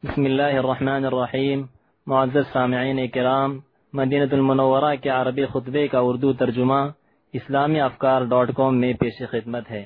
بسم اللہ الرحمن الرحیم۔ معزز سامعین کرام، مدینہ المنورہ کے عربی خطبے کا اردو ترجمہ اسلامی افکار.com میں پیش خدمت ہے۔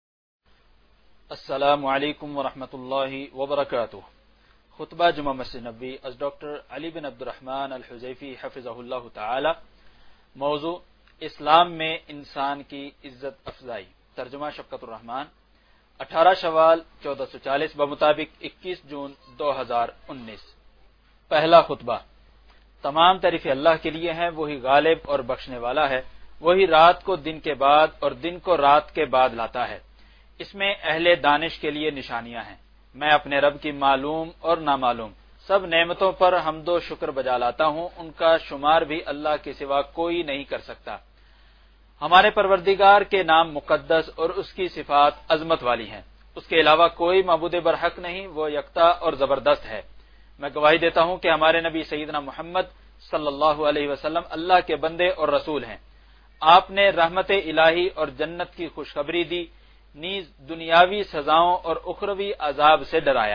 السلام علیکم ورحمۃ اللہ وبرکاتہ۔ خطبہ جمعہ مسجد نبوی از ڈاکٹر علی بن عبد الرحمن الحذیفی حفظہ اللہ تعالی۔ موضوع اسلام میں انسان کی عزت افزائی۔ ترجمہ شفقت الرحمان۔ 18 شوال 1440 بمطابق 21 جون 2019۔ پہلا خطبہ۔ تمام تعریف اللہ کے لیے ہیں، وہی غالب اور بخشنے والا ہے، وہی رات کو دن کے بعد اور دن کو رات کے بعد لاتا ہے۔ اس میں اہل دانش کے لیے نشانیاں ہیں۔ میں اپنے رب کی معلوم اور نامعلوم سب نعمتوں پر حمد و شکر بجا لاتا ہوں، ان کا شمار بھی اللہ کے سوا کوئی نہیں کر سکتا۔ ہمارے پروردگار کے نام مقدس اور اس کی صفات عظمت والی ہیں، اس کے علاوہ کوئی معبود برحق نہیں، وہ یکتا اور زبردست ہے۔ میں گواہی دیتا ہوں کہ ہمارے نبی سیدنا محمد صلی اللہ علیہ وسلم اللہ کے بندے اور رسول ہیں۔ آپ نے رحمت الہی اور جنت کی خوشخبری دی، نیز دنیاوی سزاؤں اور اخروی عذاب سے ڈرایا۔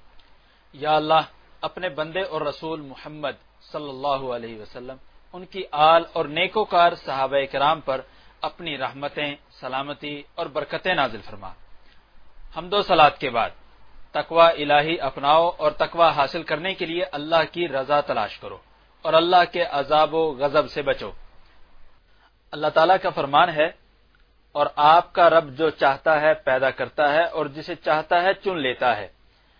یا اللہ، اپنے بندے اور رسول محمد صلی اللہ علیہ وسلم، ان کی آل اور نیکوکار صحابہ کرام پر اپنی رحمتیں، سلامتی اور برکتیں نازل فرما۔ حمد و صلات کے بعد تقوی الہی اپناؤ اور تقوی حاصل کرنے کے لیے اللہ کی رضا تلاش کرو اور اللہ کے عذاب و غضب سے بچو۔ اللہ تعالیٰ کا فرمان ہے، اور آپ کا رب جو چاہتا ہے پیدا کرتا ہے اور جسے چاہتا ہے چن لیتا ہے،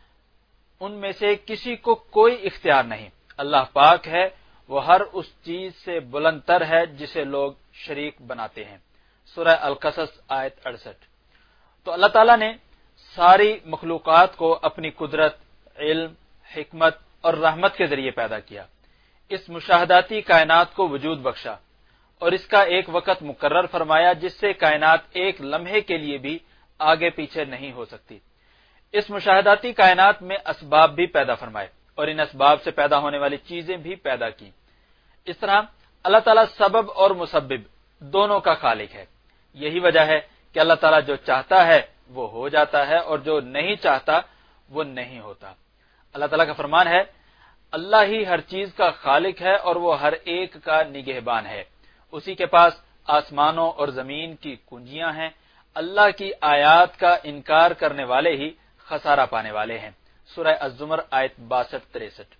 ان میں سے کسی کو کوئی اختیار نہیں۔ اللہ پاک ہے، وہ ہر اس چیز سے بلند تر ہے جسے لوگ شریک بناتے ہیں۔ سورہ القصص آیت 68۔ تو اللہ تعالیٰ نے ساری مخلوقات کو اپنی قدرت، علم، حکمت اور رحمت کے ذریعے پیدا کیا، اس مشاہداتی کائنات کو وجود بخشا اور اس کا ایک وقت مقرر فرمایا جس سے کائنات ایک لمحے کے لیے بھی آگے پیچھے نہیں ہو سکتی۔ اس مشاہداتی کائنات میں اسباب بھی پیدا فرمائے اور ان اسباب سے پیدا ہونے والی چیزیں بھی پیدا کی۔ اس طرح اللہ تعالیٰ سبب اور مسبب دونوں کا خالق ہے۔ یہی وجہ ہے کہ اللہ تعالیٰ جو چاہتا ہے وہ ہو جاتا ہے اور جو نہیں چاہتا وہ نہیں ہوتا۔ اللہ تعالیٰ کا فرمان ہے، اللہ ہی ہر چیز کا خالق ہے اور وہ ہر ایک کا نگہبان ہے۔ اسی کے پاس آسمانوں اور زمین کی کنجیاں ہیں۔ اللہ کی آیات کا انکار کرنے والے ہی خسارہ پانے والے ہیں۔ سورہ الزمر آیت 62-63۔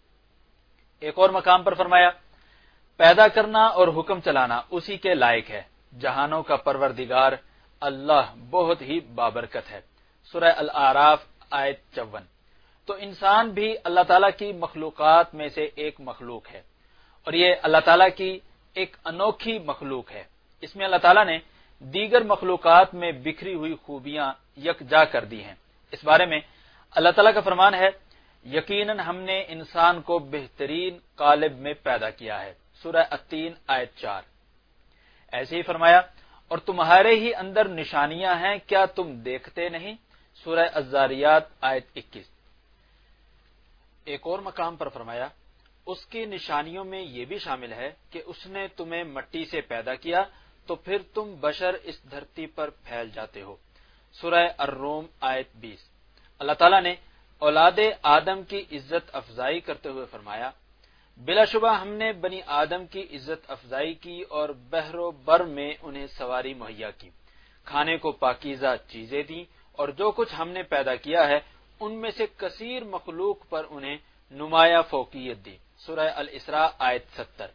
ایک اور مقام پر فرمایا، پیدا کرنا اور حکم چلانا اسی کے لائق ہے، جہانوں کا پروردگار اللہ بہت ہی بابرکت ہے۔ سورہ الاعراف آیت 54۔ تو انسان بھی اللہ تعالیٰ کی مخلوقات میں سے ایک مخلوق ہے، اور یہ اللہ تعالیٰ کی ایک انوکھی مخلوق ہے۔ اس میں اللہ تعالیٰ نے دیگر مخلوقات میں بکھری ہوئی خوبیاں یکجا کر دی ہیں۔ اس بارے میں اللہ تعالیٰ کا فرمان ہے، یقیناً ہم نے انسان کو بہترین قالب میں پیدا کیا ہے۔ سورہ التین آیت 4۔ ایسے ہی فرمایا، اور تمہارے ہی اندر نشانیاں ہیں، کیا تم دیکھتے نہیں؟ سورہ الذاریات آیت 21۔ ایک اور مقام پر فرمایا، اس کی نشانیوں میں یہ بھی شامل ہے کہ اس نے تمہیں مٹی سے پیدا کیا تو پھر تم بشر اس دھرتی پر پھیل جاتے ہو۔ سورہ الروم آیت 20۔ اللہ تعالیٰ نے اولاد آدم کی عزت افزائی کرتے ہوئے فرمایا، بلا شبہ ہم نے بنی آدم کی عزت افزائی کی اور بحر و بر میں انہیں سواری مہیا کی، کھانے کو پاکیزہ چیزیں دیں، اور جو کچھ ہم نے پیدا کیا ہے ان میں سے کثیر مخلوق پر انہیں نمایاں فوقیت دی۔ سورہ الاسراء آیت 70۔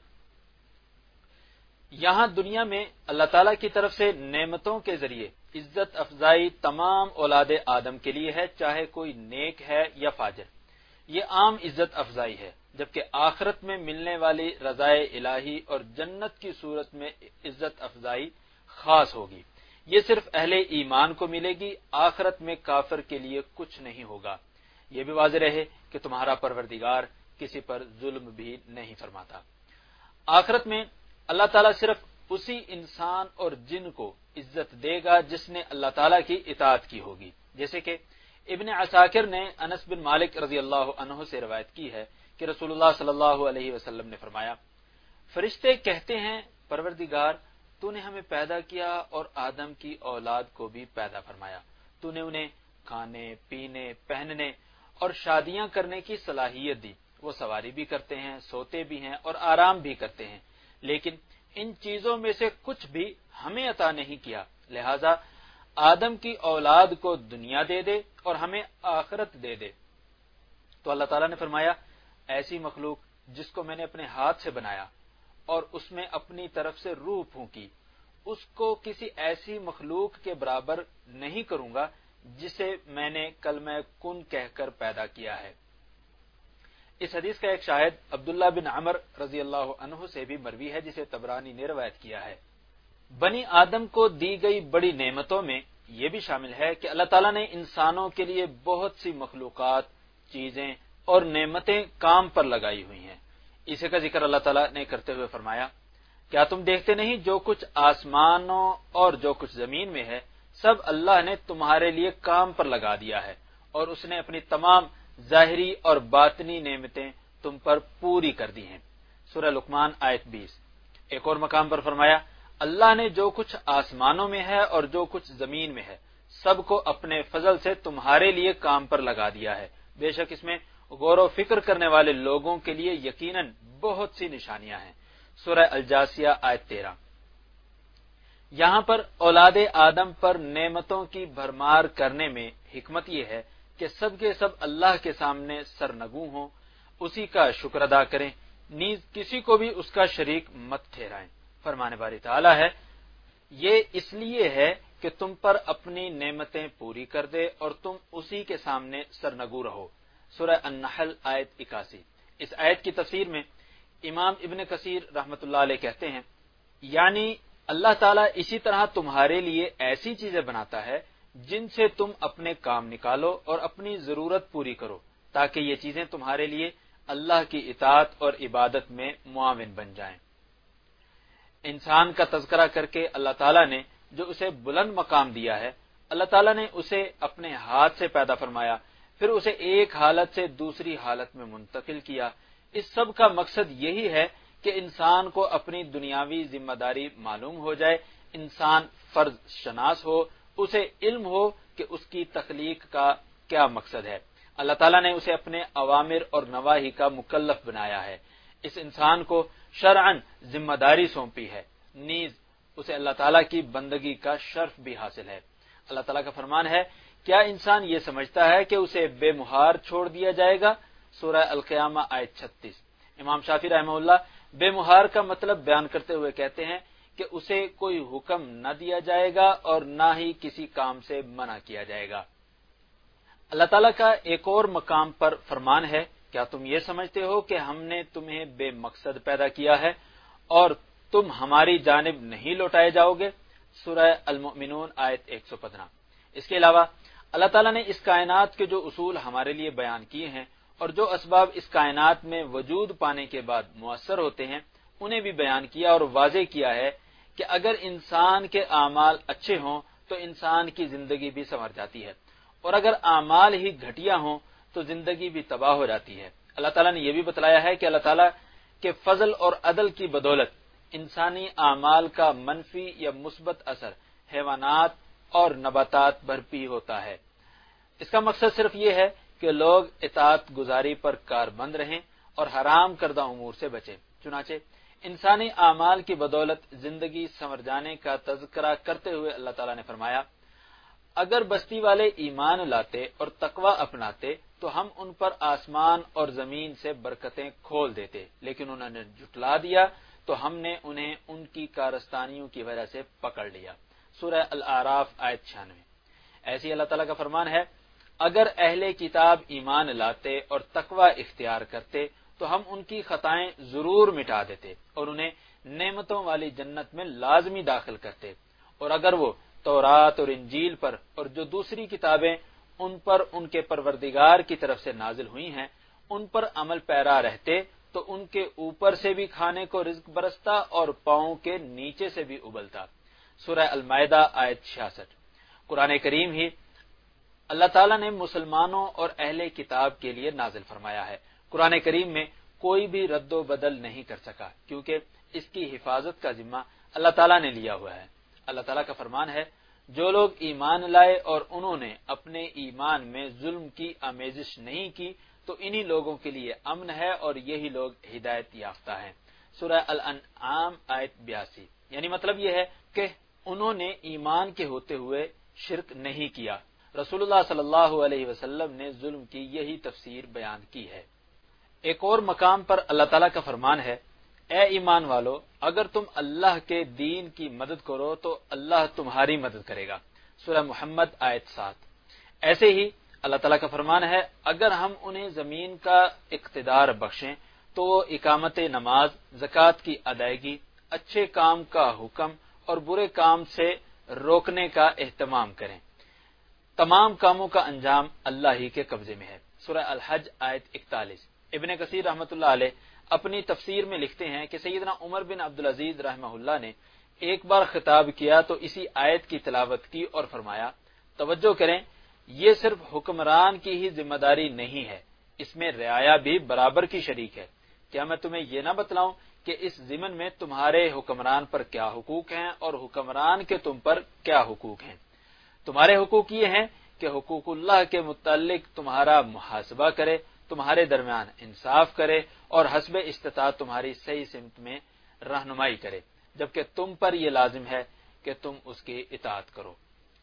یہاں دنیا میں اللہ تعالیٰ کی طرف سے نعمتوں کے ذریعے عزت افزائی تمام اولاد آدم کے لیے ہے، چاہے کوئی نیک ہے یا فاجر۔ یہ عام عزت افزائی ہے، جبکہ آخرت میں ملنے والی رضائے الہی اور جنت کی صورت میں عزت افزائی خاص ہوگی۔ یہ صرف اہل ایمان کو ملے گی، آخرت میں کافر کے لیے کچھ نہیں ہوگا۔ یہ بھی واضح رہے کہ تمہارا پروردگار کسی پر ظلم بھی نہیں فرماتا۔ آخرت میں اللہ تعالیٰ صرف اسی انسان اور جن کو عزت دے گا جس نے اللہ تعالیٰ کی اطاعت کی ہوگی، جیسے کہ ابن عساکر نے انس بن مالک رضی اللہ عنہ سے روایت کی ہے کہ رسول اللہ صلی اللہ علیہ وسلم نے فرمایا، فرشتے کہتے ہیں، پروردگار تو نے ہمیں پیدا کیا اور آدم کی اولاد کو بھی پیدا فرمایا، تو نے انہیں کھانے، پینے، پہننے اور شادیاں کرنے کی صلاحیت دی۔ وہ سواری بھی کرتے ہیں، سوتے بھی ہیں اور آرام بھی کرتے ہیں، لیکن ان چیزوں میں سے کچھ بھی ہمیں عطا نہیں کیا، لہذا آدم کی اولاد کو دنیا دے دے اور ہمیں آخرت دے دے۔ تو اللہ تعالیٰ نے فرمایا، ایسی مخلوق جس کو میں نے اپنے ہاتھ سے بنایا اور اس میں اپنی طرف سے روح پھونکی، اس کو کسی ایسی مخلوق کے برابر نہیں کروں گا جسے میں نے کلمہ کن کہہ کر پیدا کیا ہے۔ اس حدیث کا ایک شاہد عبداللہ بن عمر رضی اللہ عنہ سے بھی مروی ہے، جسے طبرانی نے روایت کیا ہے۔ بنی آدم کو دی گئی بڑی نعمتوں میں یہ بھی شامل ہے کہ اللہ تعالیٰ نے انسانوں کے لیے بہت سی مخلوقات، چیزیں اور نعمتیں کام پر لگائی ہوئی ہیں۔ اسی کا ذکر اللہ تعالیٰ نے کرتے ہوئے فرمایا، کیا تم دیکھتے نہیں جو کچھ آسمانوں اور جو کچھ زمین میں ہے سب اللہ نے تمہارے لیے کام پر لگا دیا ہے، اور اس نے اپنی تمام ظاہری اور باطنی نعمتیں تم پر پوری کر دی ہیں۔ سورہ لقمان آیت 20۔ ایک اور مقام پر فرمایا، اللہ نے جو کچھ آسمانوں میں ہے اور جو کچھ زمین میں ہے سب کو اپنے فضل سے تمہارے لیے کام پر لگا دیا ہے، بے شک اس میں غور و فکر کرنے والے لوگوں کے لیے یقیناً بہت سی نشانیاں ہیں۔ سورہ الجاثیہ آیت 13۔ یہاں پر اولاد آدم پر نعمتوں کی بھرمار کرنے میں حکمت یہ ہے کہ سب کے سب اللہ کے سامنے سرنگوں ہوں، اسی کا شکر ادا کریں، نیز کسی کو بھی اس کا شریک مت ٹھہرائیں۔ فرمان باری تعالیٰ ہے، یہ اس لیے ہے کہ تم پر اپنی نعمتیں پوری کر دے اور تم اسی کے سامنے سرنگو رہو۔ سورہ النحل آیت 81۔ اس آیت کی تفسیر میں امام ابن کثیر رحمۃ اللہ علیہ کہتے ہیں، یعنی اللہ تعالیٰ اسی طرح تمہارے لیے ایسی چیزیں بناتا ہے جن سے تم اپنے کام نکالو اور اپنی ضرورت پوری کرو، تاکہ یہ چیزیں تمہارے لیے اللہ کی اطاعت اور عبادت میں معاون بن جائیں۔ انسان کا تذکرہ کر کے اللہ تعالیٰ نے جو اسے بلند مقام دیا ہے، اللہ تعالیٰ نے اسے اپنے ہاتھ سے پیدا فرمایا، پھر اسے ایک حالت سے دوسری حالت میں منتقل کیا۔ اس سب کا مقصد یہی ہے کہ انسان کو اپنی دنیاوی ذمہ داری معلوم ہو جائے، انسان فرض شناس ہو، اسے علم ہو کہ اس کی تخلیق کا کیا مقصد ہے۔ اللہ تعالیٰ نے اسے اپنے اوامر اور نواہی کا مکلف بنایا ہے، اس انسان کو شرعاً ذمہ داری سونپی ہے، نیز اسے اللہ تعالیٰ کی بندگی کا شرف بھی حاصل ہے۔ اللہ تعالیٰ کا فرمان ہے، کیا انسان یہ سمجھتا ہے کہ اسے بے مہار چھوڑ دیا جائے گا؟ سورہ القیامہ آیت 36۔ امام شافعی رحمہ اللہ بے مہار کا مطلب بیان کرتے ہوئے کہتے ہیں کہ اسے کوئی حکم نہ دیا جائے گا اور نہ ہی کسی کام سے منع کیا جائے گا۔ اللہ تعالیٰ کا ایک اور مقام پر فرمان ہے، کیا تم یہ سمجھتے ہو کہ ہم نے تمہیں بے مقصد پیدا کیا ہے اور تم ہماری جانب نہیں لوٹائے جاؤ گے؟ سورہ المؤمنون آیت 115۔ اس کے علاوہ اللہ تعالیٰ نے اس کائنات کے جو اصول ہمارے لیے بیان کیے ہیں اور جو اسباب اس کائنات میں وجود پانے کے بعد مؤثر ہوتے ہیں انہیں بھی بیان کیا اور واضح کیا ہے کہ اگر انسان کے اعمال اچھے ہوں تو انسان کی زندگی بھی سنور جاتی ہے، اور اگر اعمال ہی گھٹیا ہوں تو زندگی بھی تباہ ہو جاتی ہے۔ اللہ تعالیٰ نے یہ بھی بتلایا ہے کہ اللہ تعالیٰ کے فضل اور عدل کی بدولت انسانی اعمال کا منفی یا مثبت اثر حیوانات اور نباتات پر بھی ہوتا ہے۔ اس کا مقصد صرف یہ ہے کہ لوگ اطاعت گزاری پر کاربند رہیں اور حرام کردہ امور سے بچیں۔ چنانچہ انسانی اعمال کی بدولت زندگی سنور جانے کا تذکرہ کرتے ہوئے اللہ تعالیٰ نے فرمایا، اگر بستی والے ایمان لاتے اور تقوی اپناتے تو ہم ان پر آسمان اور زمین سے برکتیں کھول دیتے، لیکن انہوں نے جھٹلا دیا تو ہم نے انہیں ان کی کارستانیوں کی وجہ سے پکڑ لیا۔ سورہ الاعراف آیت 96۔ ایسی اللہ تعالیٰ کا فرمان ہے، اگر اہل کتاب ایمان لاتے اور تقوی اختیار کرتے تو ہم ان کی خطائیں ضرور مٹا دیتے اور انہیں نعمتوں والی جنت میں لازمی داخل کرتے، اور اگر وہ تورات اور انجیل پر اور جو دوسری کتابیں ان پر ان کے پروردگار کی طرف سے نازل ہوئی ہیں ان پر عمل پیرا رہتے تو ان کے اوپر سے بھی کھانے کو رزق برستا اور پاؤں کے نیچے سے بھی ابلتا۔ سورہ المائدہ آیت 66۔ قرآن کریم ہی اللہ تعالیٰ نے مسلمانوں اور اہل کتاب کے لیے نازل فرمایا ہے۔ قرآن کریم میں کوئی بھی رد و بدل نہیں کر سکا کیونکہ اس کی حفاظت کا ذمہ اللہ تعالیٰ نے لیا ہوا ہے۔ اللہ تعالیٰ کا فرمان ہے، جو لوگ ایمان لائے اور انہوں نے اپنے ایمان میں ظلم کی آمیزش نہیں کی تو انہی لوگوں کے لیے امن ہے اور یہی لوگ ہدایت یافتہ ہیں۔ سورہ الانعام آیت 82۔ یعنی مطلب یہ ہے کہ انہوں نے ایمان کے ہوتے ہوئے شرک نہیں کیا۔ رسول اللہ صلی اللہ علیہ وسلم نے ظلم کی یہی تفسیر بیان کی ہے۔ ایک اور مقام پر اللہ تعالیٰ کا فرمان ہے، اے ایمان والو، اگر تم اللہ کے دین کی مدد کرو تو اللہ تمہاری مدد کرے گا۔ سورہ محمد آیت 7۔ ایسے ہی اللہ تعالیٰ کا فرمان ہے، اگر ہم انہیں زمین کا اقتدار بخشیں تو وہ اقامت نماز، زکوٰۃ کی ادائیگی، اچھے کام کا حکم اور برے کام سے روکنے کا اہتمام کریں۔ تمام کاموں کا انجام اللہ ہی کے قبضے میں ہے۔ سورہ الحج آیت 41۔ ابن کثیر رحمۃ اللہ علیہ اپنی تفسیر میں لکھتے ہیں کہ سیدنا عمر بن عبدالعزیز رحمہ اللہ نے ایک بار خطاب کیا تو اسی آیت کی تلاوت کی اور فرمایا، توجہ کریں، یہ صرف حکمران کی ہی ذمہ داری نہیں ہے، اس میں رعایا بھی برابر کی شریک ہے۔ کیا میں تمہیں یہ نہ بتلاؤں کہ اس ضمن میں تمہارے حکمران پر کیا حقوق ہیں اور حکمران کے تم پر کیا حقوق ہیں؟ تمہارے حقوق یہ ہیں کہ حقوق اللہ کے متعلق تمہارا محاسبہ کرے، تمہارے درمیان انصاف کرے اور حسب استطاعت تمہاری صحیح سمت میں رہنمائی کرے، جبکہ تم پر یہ لازم ہے کہ تم اس کی اطاعت کرو۔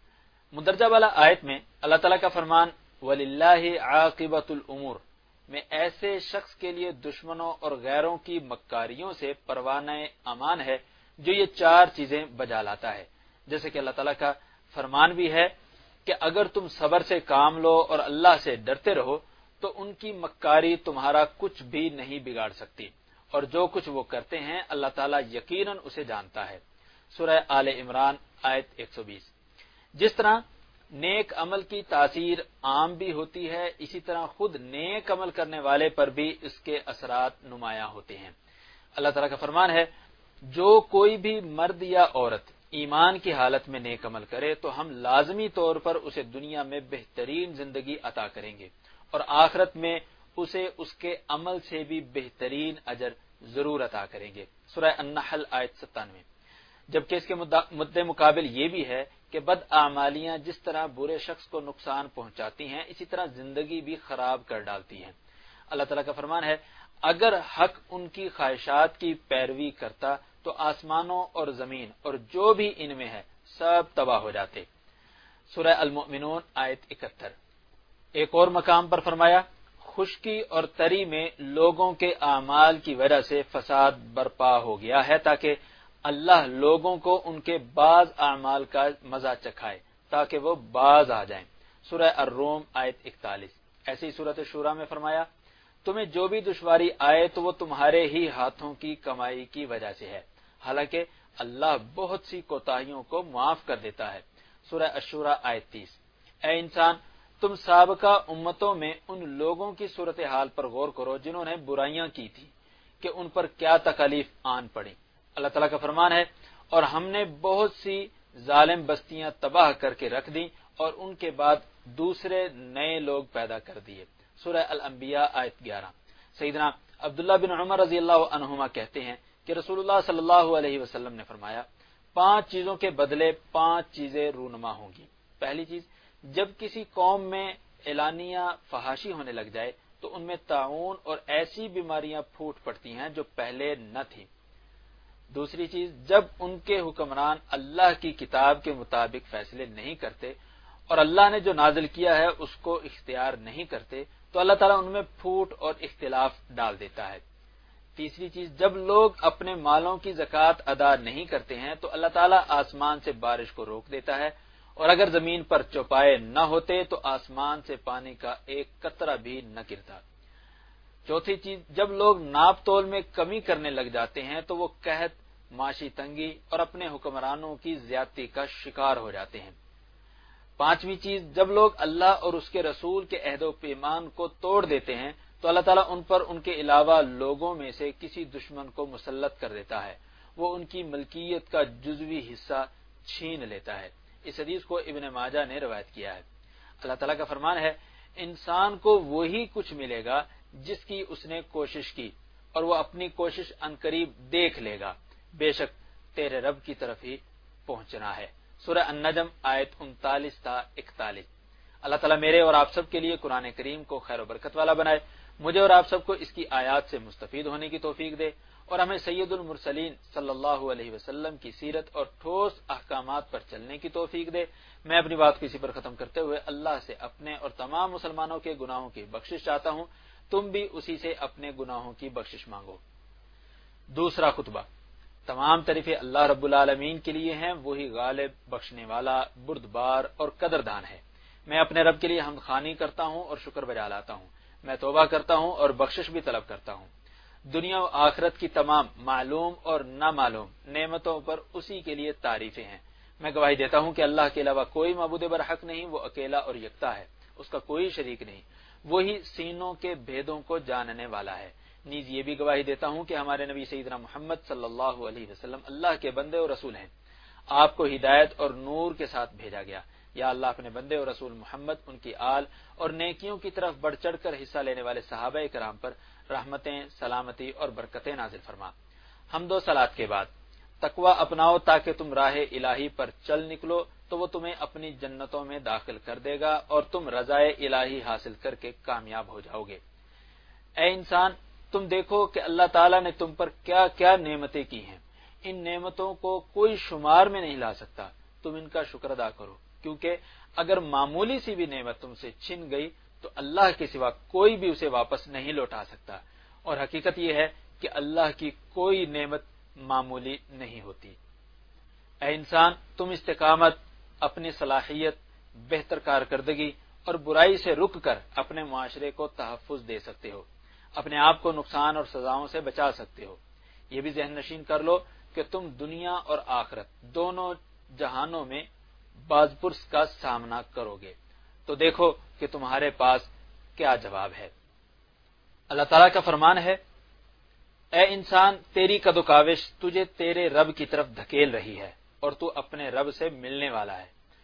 مندرجہ والا آیت میں اللہ تعالیٰ کا فرمان وَلِلَّهِ عَاقِبَةُ الْأُمُورِ میں ایسے شخص کے لیے دشمنوں اور غیروں کی مکاریوں سے پروانہ امان ہے جو یہ چار چیزیں بجا لاتا ہے، جیسے کہ اللہ تعالیٰ کا فرمان بھی ہے کہ اگر تم صبر سے کام لو اور اللہ سے ڈرتے رہو تو ان کی مکاری تمہارا کچھ بھی نہیں بگاڑ سکتی، اور جو کچھ وہ کرتے ہیں اللہ تعالیٰ یقیناً اسے جانتا ہے۔ سورہ آل عمران آیت 120۔ جس طرح نیک عمل کی تاثیر عام بھی ہوتی ہے، اسی طرح خود نیک عمل کرنے والے پر بھی اس کے اثرات نمایاں ہوتے ہیں۔ اللہ تعالیٰ کا فرمان ہے، جو کوئی بھی مرد یا عورت ایمان کی حالت میں نیک عمل کرے تو ہم لازمی طور پر اسے دنیا میں بہترین زندگی عطا کریں گے اور آخرت میں اسے اس کے عمل سے بھی بہترین اجر ضرور عطا کریں گے۔ سورہ النحل آیت 97۔ جبکہ اس کے مد مقابل یہ بھی ہے کہ بد اعمالیاں جس طرح برے شخص کو نقصان پہنچاتی ہیں اسی طرح زندگی بھی خراب کر ڈالتی ہیں۔ اللہ تعالیٰ کا فرمان ہے، اگر حق ان کی خواہشات کی پیروی کرتا تو آسمانوں اور زمین اور جو بھی ان میں ہے سب تباہ ہو جاتے۔ سورہ المؤمنون آیت 71۔ ایک اور مقام پر فرمایا، خشکی اور تری میں لوگوں کے اعمال کی وجہ سے فساد برپا ہو گیا ہے تاکہ اللہ لوگوں کو ان کے بعض اعمال کا مزہ چکھائے تاکہ وہ باز آ جائیں۔ سورہ الروم آیت 41۔ ایسی ہی سورۃ شورى میں فرمایا، تمہیں جو بھی دشواری آئے تو وہ تمہارے ہی ہاتھوں کی کمائی کی وجہ سے ہے، حالانکہ اللہ بہت سی کوتاہیوں کو معاف کر دیتا ہے۔ سورہ الشورى آیت 30۔ اے انسان، تم سابقہ امتوں میں ان لوگوں کی صورتحال پر غور کرو جنہوں نے برائیاں کی تھی کہ ان پر کیا تکالیف آن پڑی۔ اللہ تعالیٰ کا فرمان ہے، اور ہم نے بہت سی ظالم بستیاں تباہ کر کے رکھ دیں اور ان کے بعد دوسرے نئے لوگ پیدا کر دیے۔ سورہ الانبیاء آیت 11۔ سیدنا عبداللہ بن عمر رضی اللہ عنہما کہتے ہیں کہ رسول اللہ صلی اللہ علیہ وسلم نے فرمایا، 5 چیزوں کے بدلے 5 چیزیں رونما ہوں گی۔ پہلی چیز، جب کسی قوم میں اعلانیہ فحاشی ہونے لگ جائے تو ان میں طاعون اور ایسی بیماریاں پھوٹ پڑتی ہیں جو پہلے نہ تھیں۔ دوسری چیز، جب ان کے حکمران اللہ کی کتاب کے مطابق فیصلے نہیں کرتے اور اللہ نے جو نازل کیا ہے اس کو اختیار نہیں کرتے تو اللہ تعالیٰ ان میں پھوٹ اور اختلاف ڈال دیتا ہے۔ تیسری چیز، جب لوگ اپنے مالوں کی زکوٰۃ ادا نہیں کرتے ہیں تو اللہ تعالیٰ آسمان سے بارش کو روک دیتا ہے، اور اگر زمین پر چوپائے نہ ہوتے تو آسمان سے پانی کا ایک قطرہ بھی نہ گرتا۔ چوتھی چیز، جب لوگ ناپ تول میں کمی کرنے لگ جاتے ہیں تو وہ قحط، معاشی تنگی اور اپنے حکمرانوں کی زیادتی کا شکار ہو جاتے ہیں۔ پانچویں چیز، جب لوگ اللہ اور اس کے رسول کے عہد و پیمان کو توڑ دیتے ہیں تو اللہ تعالیٰ ان پر ان کے علاوہ لوگوں میں سے کسی دشمن کو مسلط کر دیتا ہے، وہ ان کی ملکیت کا جزوی حصہ چھین لیتا ہے۔ اس حدیث کو ابن ماجہ نے روایت کیا ہے۔ اللہ تعالیٰ کا فرمان ہے، انسان کو وہی کچھ ملے گا جس کی اس نے کوشش کی، اور وہ اپنی کوشش عنقریب دیکھ لے گا، بے شک تیرے رب کی طرف ہی پہنچنا ہے۔ سورہ النجم آیت 39 تا 41۔ اللہ تعالیٰ میرے اور آپ سب کے لیے قرآن کریم کو خیر و برکت والا بنائے، مجھے اور آپ سب کو اس کی آیات سے مستفید ہونے کی توفیق دے، اور ہمیں سید المرسلین صلی اللہ علیہ وسلم کی سیرت اور ٹھوس احکامات پر چلنے کی توفیق دے۔ میں اپنی بات کو اسی پر ختم کرتے ہوئے اللہ سے اپنے اور تمام مسلمانوں کے گناہوں کی بخشش چاہتا ہوں، تم بھی اسی سے اپنے گناہوں کی بخشش مانگو۔ دوسرا خطبہ۔ تمام تعریفیں اللہ رب العالمین کے لیے ہیں، وہی غالب، بخشنے والا، بردبار اور قدردان ہے۔ میں اپنے رب کے لیے حمد خوانی کرتا ہوں اور شکر بجا لاتا ہوں، میں توبہ کرتا ہوں اور بخشش بھی طلب کرتا ہوں۔ دنیا و آخرت کی تمام معلوم اور نامعلوم نعمتوں پر اسی کے لیے تعریفیں ہیں۔ میں گواہی دیتا ہوں کہ اللہ کے علاوہ کوئی معبود برحق نہیں، وہ اکیلا اور یکتا ہے، اس کا کوئی شریک نہیں، وہی سینوں کے بھیدوں کو جاننے والا ہے۔ نیز یہ بھی گواہی دیتا ہوں کہ ہمارے نبی سیدنا محمد صلی اللہ علیہ وسلم اللہ کے بندے اور رسول ہیں، آپ کو ہدایت اور نور کے ساتھ بھیجا گیا۔ یا اللہ اپنے بندے اور رسول محمد، ان کی آل اور نیکیوں کی طرف بڑھ چڑھ کر حصہ لینے والے صحابہ کرام پر رحمتیں، سلامتی اور برکتیں نازل فرما۔ حمد و صلات کے بعد تقوی اپناؤ تاکہ تم راہ الہی پر چل نکلو تو وہ تمہیں اپنی جنتوں میں داخل کر دے گا اور تم رضائے الہی حاصل کر کے کامیاب ہو جاؤ گے۔ اے انسان، تم دیکھو کہ اللہ تعالیٰ نے تم پر کیا کیا نعمتیں کی ہیں، ان نعمتوں کو کوئی شمار میں نہیں لا سکتا، تم ان کا شکر ادا کرو، کیونکہ اگر معمولی سی بھی نعمت تم سے چھن گئی تو اللہ کے سوا کوئی بھی اسے واپس نہیں لوٹا سکتا، اور حقیقت یہ ہے کہ اللہ کی کوئی نعمت معمولی نہیں ہوتی۔ اے انسان، تم استقامت، اپنی صلاحیت، بہتر کارکردگی اور برائی سے رک کر اپنے معاشرے کو تحفظ دے سکتے ہو، اپنے آپ کو نقصان اور سزاؤں سے بچا سکتے ہو۔ یہ بھی ذہن نشین کر لو کہ تم دنیا اور آخرت دونوں جہانوں میں باز پرس کا سامنا کرو گے، تو دیکھو کہ تمہارے پاس کیا جواب ہے۔ اللہ تعالیٰ کا فرمان ہے، اے انسان، تیری قد و کاوش تجھے تیرے رب کی طرف دھکیل رہی ہے اور تو اپنے رب سے ملنے والا ہے۔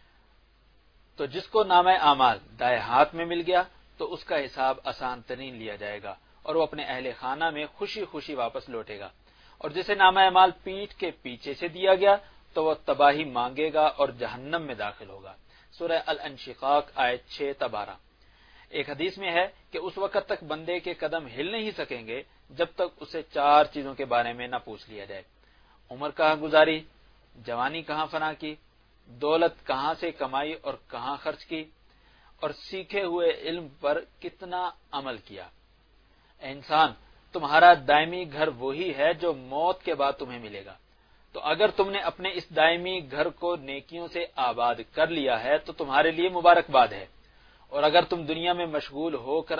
تو جس کو نامہ اعمال دائیں ہاتھ میں مل گیا تو اس کا حساب آسان ترین لیا جائے گا اور وہ اپنے اہل خانہ میں خوشی خوشی واپس لوٹے گا، اور جسے نامہ اعمال پیٹھ کے پیچھے سے دیا گیا تو وہ تباہی مانگے گا اور جہنم میں داخل ہوگا۔ سورہ الانشقاق آیت 6 تا 12۔ ایک حدیث میں ہے کہ اس وقت تک بندے کے قدم ہل نہیں سکیں گے جب تک اسے 4 چیزوں کے بارے میں نہ پوچھ لیا جائے: عمر کہاں گزاری، جوانی کہاں فنا کی، دولت کہاں سے کمائی اور کہاں خرچ کی، اور سیکھے ہوئے علم پر کتنا عمل کیا۔ اے انسان، تمہارا دائمی گھر وہی ہے جو موت کے بعد تمہیں ملے گا، تو اگر تم نے اپنے اس دائمی گھر کو نیکیوں سے آباد کر لیا ہے تو تمہارے لیے مبارکباد ہے، اور اگر تم دنیا میں مشغول ہو کر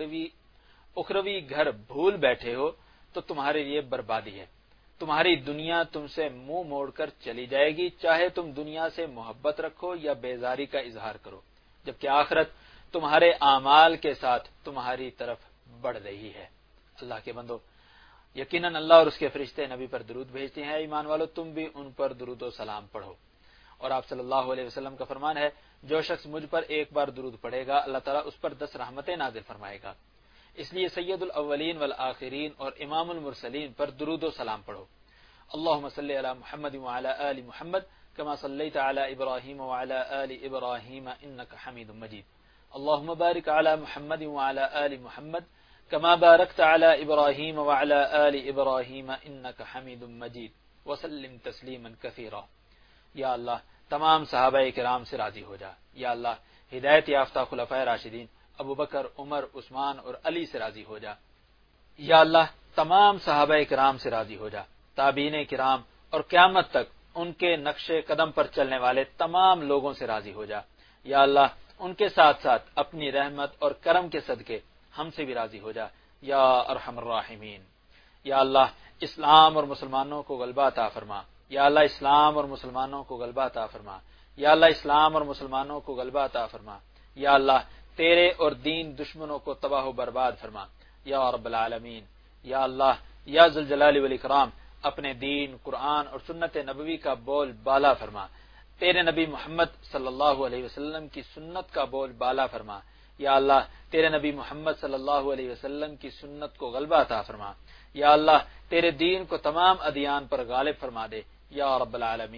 اخروی گھر بھول بیٹھے ہو تو تمہارے لیے بربادی ہے۔ تمہاری دنیا تم سے منہ موڑ کر چلی جائے گی، چاہے تم دنیا سے محبت رکھو یا بیزاری کا اظہار کرو، جبکہ آخرت تمہارے اعمال کے ساتھ تمہاری طرف بڑھ رہی ہے۔ اللہ کے بندو، یقیناً اللہ اور اس کے فرشتے نبی پر درود بھیجتے ہیں، ایمان والو تم بھی ان پر درود و سلام پڑھو۔ اور آپ صلی اللہ علیہ وسلم کا فرمان ہے، جو شخص مجھ پر ایک بار درود پڑھے گا اللہ تعالیٰ اس پر 10 رحمتیں نازل فرمائے گا۔ اس لیے سید الاولین والآخرین اور امام المرسلین پر درود و سلام پڑھو۔ اللہم صلی علی محمد وعلی آل محمد کما صلیت علی ابراہیم وعلی آل ابراہیم انک حمید مجید۔ اللہم بارک علی محمد وعلی آل محمد کما بارکت علی ابراہیم وعلی آل ابراہیم انک حمید مجید وسلم تسلیما کثیرا۔ یا اللہ، تمام صحابہ کرام سے راضی ہو جا۔ یا اللہ، ہدایت یافتہ خلفائے راشدین ابو بکر، عمر، عثمان اور علی سے راضی ہو جا۔ یا اللہ، تمام صحابہ کرام سے راضی ہو جا، تابعین کرام اور قیامت تک ان کے نقش قدم پر چلنے والے تمام لوگوں سے راضی ہو جا۔ یا اللہ، ان کے ساتھ ساتھ اپنی رحمت اور کرم کے صدقے ہم سے بھی راضی ہو جا یا ارحم الراحمین۔ یا اللہ، اسلام اور مسلمانوں کو غلبہ عطا فرما۔ یا اللہ، اسلام اور مسلمانوں کو غلبہ عطا فرما۔ یا اللہ، اسلام اور مسلمانوں کو غلبہ عطا فرما۔ یا اللہ، تیرے اور دین دشمنوں کو تباہ و برباد فرما یا رب العالمین۔ یا اللہ، یا ذو الجلال والاکرام، اپنے دین، قرآن اور سنت نبوی کا بول بالا فرما، تیرے نبی محمد صلی اللہ علیہ وسلم کی سنت کا بول بالا فرما۔ یا اللہ، تیرے نبی محمد صلی اللہ علیہ وسلم کی سنت کو غلبہ عطا فرما۔ یا اللہ، تیرے دین کو تمام ادیان پر غالب فرما دے یا رب العالمین۔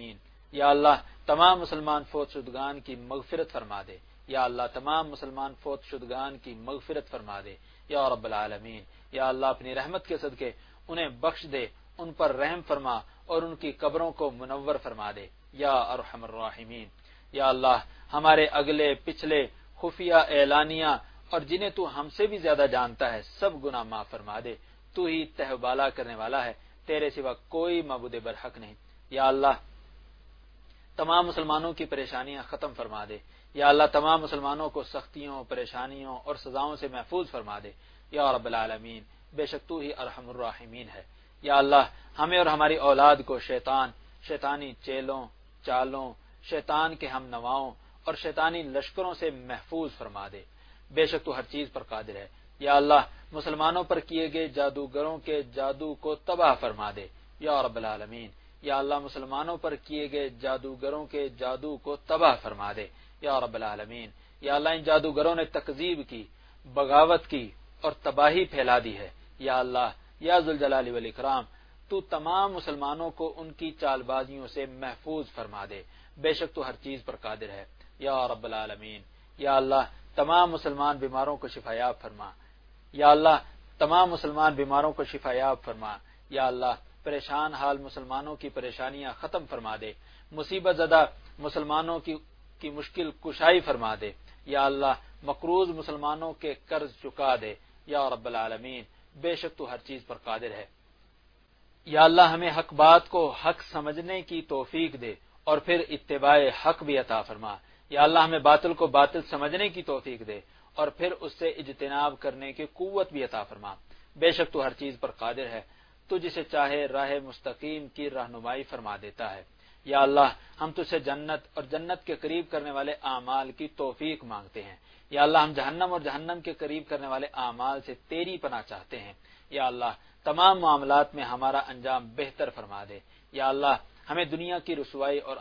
یا اللہ تمام مسلمان فوت شدگان کی مغفرت فرما دے، یا اللہ تمام مسلمان فوت شدگان کی مغفرت فرما دے یا رب العالمین۔ یا اللہ اپنی رحمت کے صدقے انہیں بخش دے، ان پر رحم فرما اور ان کی قبروں کو منور فرما دے یا ارحم الراحمین۔ یا اللہ ہمارے اگلے پچھلے خفیہ اعلانیہ اور جنہیں تو ہم سے بھی زیادہ جانتا ہے سب گناہ معاف فرما دے، تو ہی تہ بالا کرنے والا ہے، تیرے سوا کوئی معبود برحق نہیں۔ یا اللہ تمام مسلمانوں کی پریشانیاں ختم فرما دے، یا اللہ تمام مسلمانوں کو سختیوں، پریشانیوں اور سزاؤں سے محفوظ فرما دے یا رب العالمین، بے شک تو ہی ارحم الراحمین ہے۔ یا اللہ ہمیں اور ہماری اولاد کو شیطانی چیلوں، چالوں، شیطان کے ہم نواؤں اور شیطانی لشکروں سے محفوظ فرما دے، بے شک تو ہر چیز پر قادر ہے۔ یا اللہ مسلمانوں پر کیے گئے جادوگروں کے جادو کو تباہ فرما دے یا رب العالمین۔ یا اللہ مسلمانوں پر کیے گئے جادوگروں کے جادو کو تباہ فرما دے یا رب العالمین۔ یا اللہ ان جادوگروں نے تکذیب کی، بغاوت کی اور تباہی پھیلا دی ہے، یا اللہ یا ذوالجلال والاکرام تو تمام مسلمانوں کو ان کی چال بازیوں سے محفوظ فرما دے، بے شک تو ہر چیز پر قادر ہے یا رب العالمین۔ یا اللہ تمام مسلمان بیماروں کو شفایاب فرما، یا اللہ تمام مسلمان بیماروں کو شفایاب فرما، یا اللہ پریشان حال مسلمانوں کی پریشانیاں ختم فرما دے، مصیبت زدہ مسلمانوں کی مشکل کشائی فرما دے، یا اللہ مقروض مسلمانوں کے قرض چکا دے یا رب العالمین، بے شک تو ہر چیز پر قادر ہے۔ یا اللہ ہمیں حق بات کو حق سمجھنے کی توفیق دے اور پھر اتباع حق بھی عطا فرما، یا اللہ ہمیں باطل کو باطل سمجھنے کی توفیق دے اور پھر اس سے اجتناب کرنے کی قوت بھی عطا فرما، بے شک تو ہر چیز پر قادر ہے، تو جسے چاہے راہ مستقیم کی رہنمائی فرما دیتا ہے۔ یا اللہ ہم تجھ سے جنت اور جنت کے قریب کرنے والے اعمال کی توفیق مانگتے ہیں، یا اللہ ہم جہنم اور جہنم کے قریب کرنے والے اعمال سے تیری پناہ چاہتے ہیں، یا اللہ تمام معاملات میں ہمارا انجام بہتر فرما دے، یا اللہ ہمیں دنیا کی رسوائی اور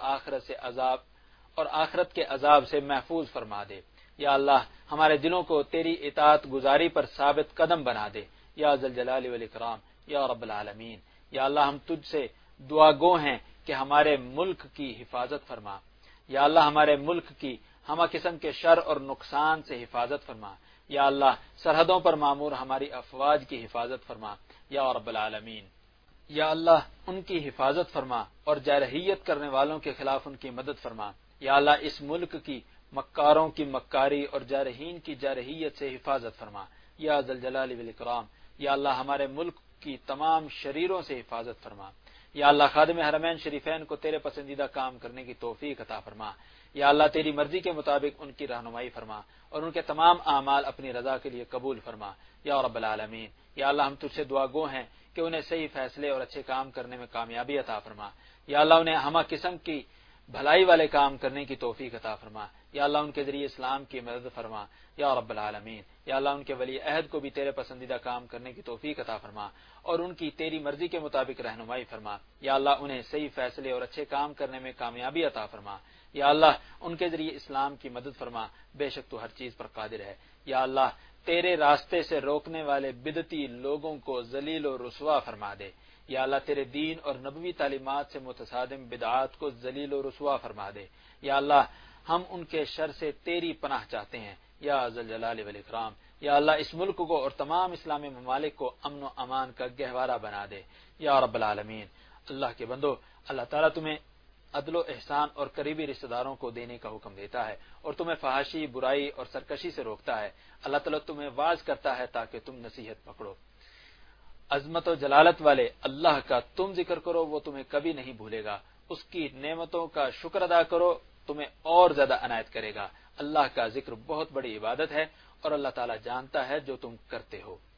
آخرت کے عذاب سے محفوظ فرما دے، یا اللہ ہمارے دلوں کو تیری اطاعت گزاری پر ثابت قدم بنا دے یا ذوالجلال والاکرام یا رب العالمین۔ یا اللہ ہم تجھ سے دعا گو ہیں کہ ہمارے ملک کی حفاظت فرما، یا اللہ ہمارے ملک کی ہمہ قسم کے شر اور نقصان سے حفاظت فرما، یا اللہ سرحدوں پر معمور ہماری افواج کی حفاظت فرما یا رب العالمین۔ یا اللہ ان کی حفاظت فرما اور جارحیت کرنے والوں کے خلاف ان کی مدد فرما، یا اللہ اس ملک کی مکاروں کی مکاری اور جارحین کی جارحیت سے حفاظت فرما یا ذوالجلال والاکرام۔ یا اللہ ہمارے ملک کی تمام شریروں سے حفاظت فرما، یا اللہ خادم حرمین شریفین کو تیرے پسندیدہ کام کرنے کی توفیق عطا فرما، یا اللہ تیری مرضی کے مطابق ان کی رہنمائی فرما اور ان کے تمام اعمال اپنی رضا کے لیے قبول فرما یا رب العالمین۔ یا اللہ ہم تجھ سے دعا گو ہیں کہ انہیں صحیح فیصلے اور اچھے کام کرنے میں کامیابی عطا فرما، یا اللہ انہیں ہمہ قسم کی بھلائی والے کام کرنے کی توفیق عطا فرما، یا اللہ ان کے ذریعے اسلام کی مدد فرما یا رب العالمین۔ یا اللہ ان کے ولی عہد کو بھی تیرے پسندیدہ کام کرنے کی توفیق عطا فرما اور ان کی تیری مرضی کے مطابق رہنمائی فرما، یا اللہ انہیں صحیح فیصلے اور اچھے کام کرنے میں کامیابی عطا فرما، یا اللہ ان کے ذریعے اسلام کی مدد فرما، بے شک تو ہر چیز پر قادر ہے۔ یا اللہ تیرے راستے سے روکنے والے بدعتی لوگوں کو ذلیل و رسوا فرما دے، یا اللہ تیرے دین اور نبوی تعلیمات سے متصادم بدعات کو ذلیل و رسوا فرما دے، یا اللہ ہم ان کے شر سے تیری پناہ چاہتے ہیں یا ذوالجلال والاکرام۔ یا اللہ اس ملک کو اور تمام اسلامی ممالک کو امن و امان کا گہوارہ بنا دے یا رب العالمین۔ اللہ کے بندو، اللہ تعالیٰ تمہیں عدل و احسان اور قریبی رشتہ داروں کو دینے کا حکم دیتا ہے اور تمہیں فحاشی، برائی اور سرکشی سے روکتا ہے۔ اللہ تعالیٰ تمہیں واعظ کرتا ہے تاکہ تم نصیحت پکڑو۔ عظمت و جلالت والے اللہ کا تم ذکر کرو، وہ تمہیں کبھی نہیں بھولے گا۔ اس کی نعمتوں کا شکر ادا کرو، تمہیں اور زیادہ عنایت کرے گا۔ اللہ کا ذکر بہت بڑی عبادت ہے اور اللہ تعالیٰ جانتا ہے جو تم کرتے ہو۔